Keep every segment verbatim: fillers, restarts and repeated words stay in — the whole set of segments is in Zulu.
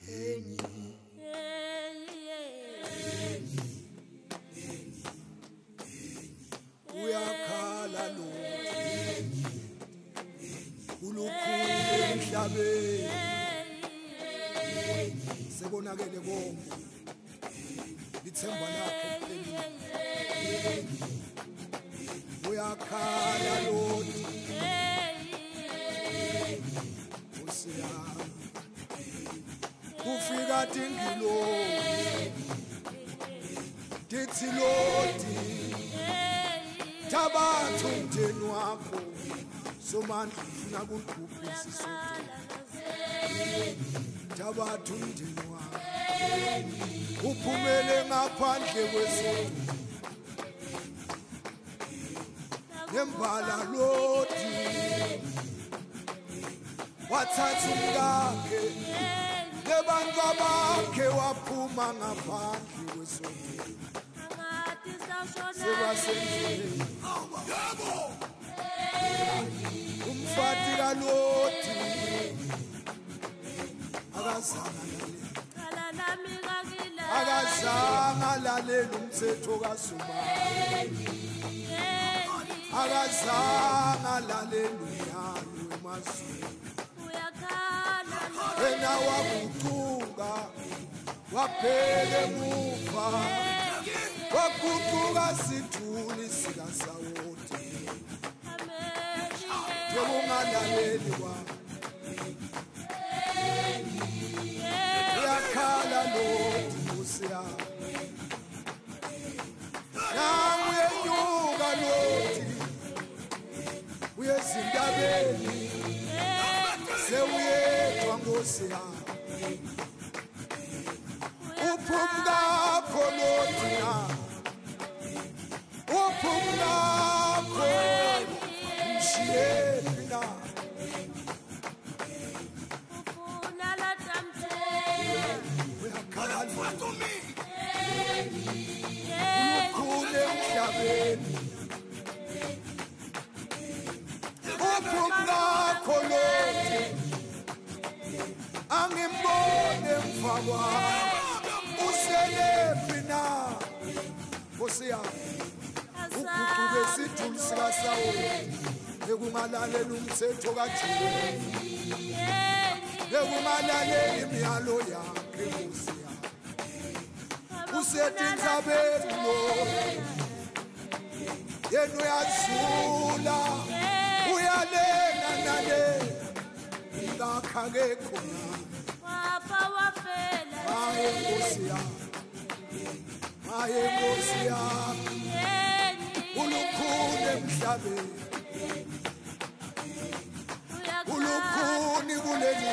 uyakhala lo ulukhulu emhlabeni sebonakele konke lithemba lakhe kuphelile uyakhala lo usiyami ufika dingilo dithi lodi tabathu umndeni wakho somandla ufuna kukhuphisisa isonto tabathu umndeni wakho uphumele ngaphandle kwesonto ngembala lodi wathatha umkakhe nebantu bakhe waphuma ngaphandle kwesonto sebasendleleni umfati kalodi akazanga lalela umthetho kaSomandla akazanga lalela umyalo wemazulu wena waguquka waphele emuva waguquka sithuli sikaSawoti njengongalaleli wakho uyakhala lodi usiyami nangu uyenyuka lodi uyezintabeni sewuyedwa ngosiyami uphumlapho lodi na uphumlapho mshiyephi na uyakhala lodi ulukhulu emhlabeni uphumlapho lodi angimbone mfawami uselephi na Nkosiyami uguquke isithuli sikaSawoli bekungalalela umthetho kaJehova bekungalalela imiyalo yakhe Nkosiyami usetintabeni lo yena uyazula uyalela nale ngakha kekhona wapha wafela hayi Nkosiyami hayi Nkosiyami ulukhulu emhlabeni ulukhuni kuleli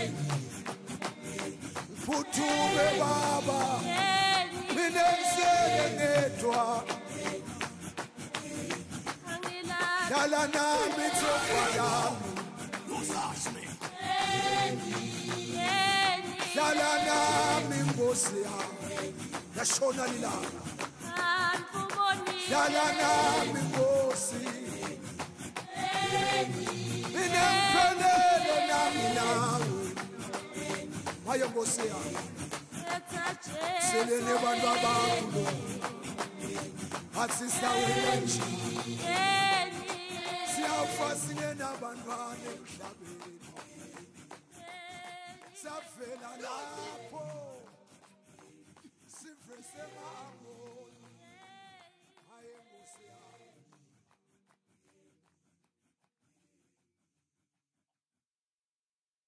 phuthume baba mina ngisele ngedwa hlala nami Thixo yami hlala nami Nkosi yami yashona lilanga hlala nami Nkosi mina ngiphelele nami nawe wayo Nkosi yami selele bantu abakho athi sawela nje siyafa singenabantwana emhlabeni safela lapho sivese ngabo